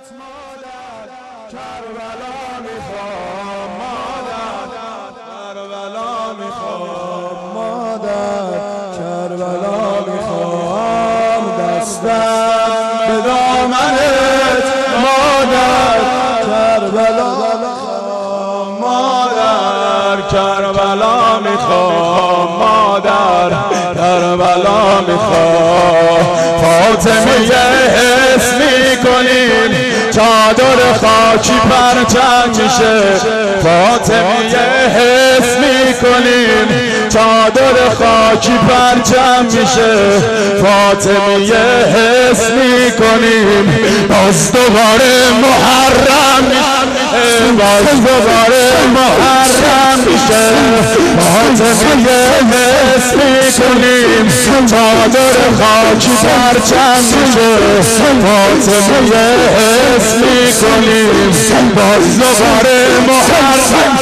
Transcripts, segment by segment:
کربلا میخوام مادر، کربلا میخوام مادر، کربلا میخوام دستم به دامنت مادر، کربلا میخوام مادر، کربلا میخوام مادر، کربلا میخوام. فاطمیه حس میکنیم چادر خاکی پرچم میشه، فاطمیه حس میکنیم چادر خاکی پرچم میشه، فاطمیه حس میکنیم باز دوباره محرم میشه، باز دوباره محرم میشه، فاطمیه حس میکنیم چادر خاکی پرچم میشه، فاطمیه حس میکنیم باز دوباره محرم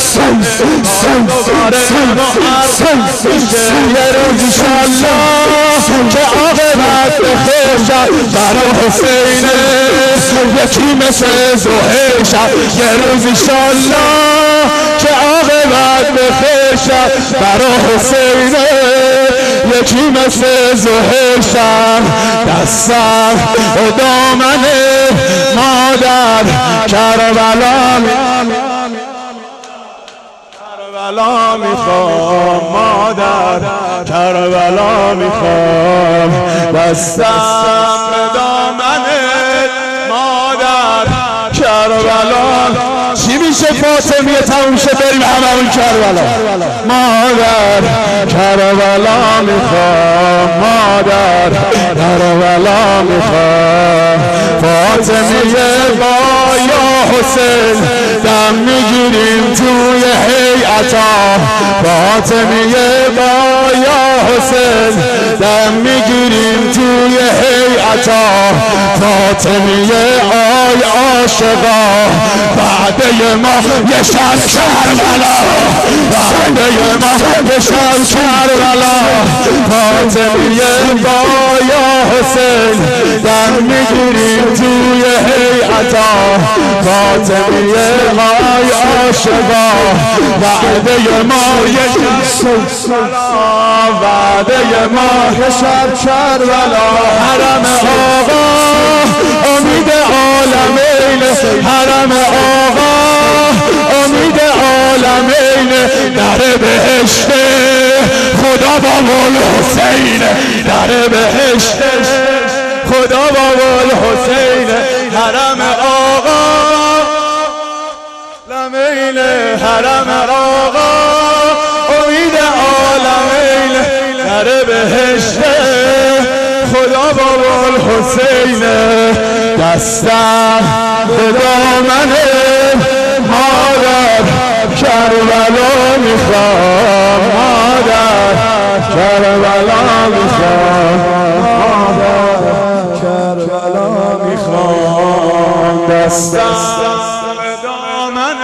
میشه. یه روز انشالله که عاقبت بخیر شد برای حسین، یکی مثل زهیر شد. یه روز انشالله که عاقبت بخیر شد برای حسین، یکی مثل زهیر شد. دستم و دامن مادر، کربلا کربلا میخوام مادر، کربلا میخوام دستم به دامنت مادر، کربلا. چی میشه فاطمیه تموم شه بریم هممون کربلا مادر، کربلا میخوام مادر، کربلا میخوام. فاطمیه با یا حسین دم میگیریم توی هیئتا، فاطمیه با یا حسین دم میگیریم توی هیئتا، فاطمیه آی عاشقا بعده ما یه شب کربلا، بعده ما یه شب کربلا، فاطمیه با یا حسین دم میگیریم توی هیئتا، فاطمیه آی عاشقا بعده ما یه شب بعده ما یه شب کربلا. حرم آقا امید عالمین، حرم آقا امید عالمین، در بهشت خدا بابا الحسین، در بهشت خدا بابا الحسین، حرم آقا لمین، حرم آقا امید عالمین، در بهشت خدا بابا الحسین. دستم به دامن مادر، کربلا میخوام مادر، کربلا میخوام مادر، کربلا میخوام دستم به دامن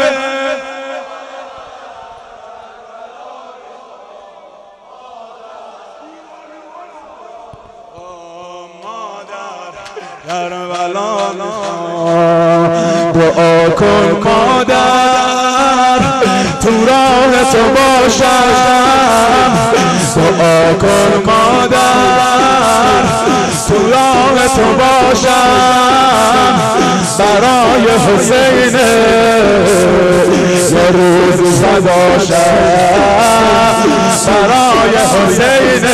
کربلا میخوام. دعا کن مادر تو راه تو باشم، دعا کن مادر تو راه تو باشم، برای حسین یه روز فداشم، برای حسین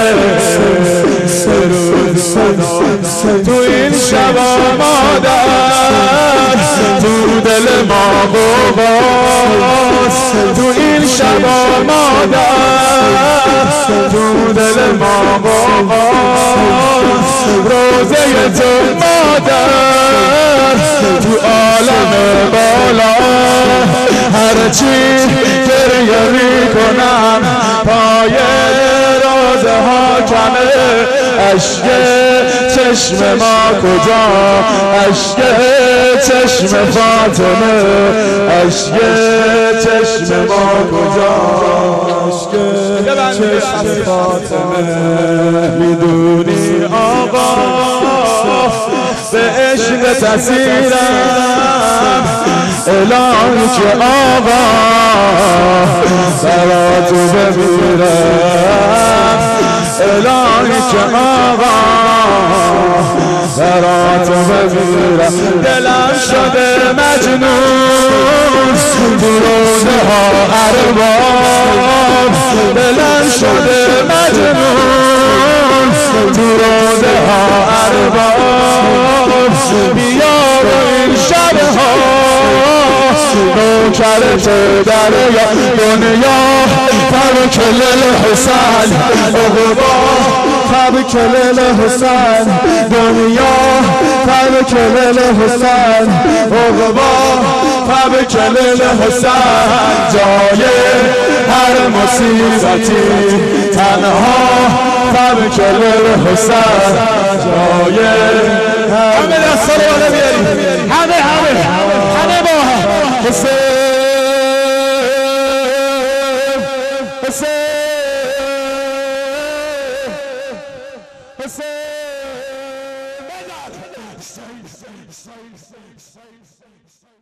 یه روز فداشم. تو این شبا مادر تو دل ما قواست، تو این شبا مادر تو دل ما قواست، روزه تو مادر تو عالم بالا، هرچی گریه میکنم پای روزه ها کمه، اشک چشم ما کجا، اشک چشم فاطمه، اشک چشم ما کجا، اشک چشم فاطمه. میدونی آقا به عشق اسیرم الهی که آقا براتو بمیرم الهی که آقا براتو بمیرم دلم شده مجنون برونه ها ارباب دلم شده مجنون برونه ها ارباب بیار این شبها نوکرت دریا دنیا تبک للحسن عقبا تبک للحسن دنیا تبک للحسن عقبا تبک للحسن جای هر مصیبتی تنها تبک للحسن جای همه دستا رو بالا بیاریم همه با حسین حسین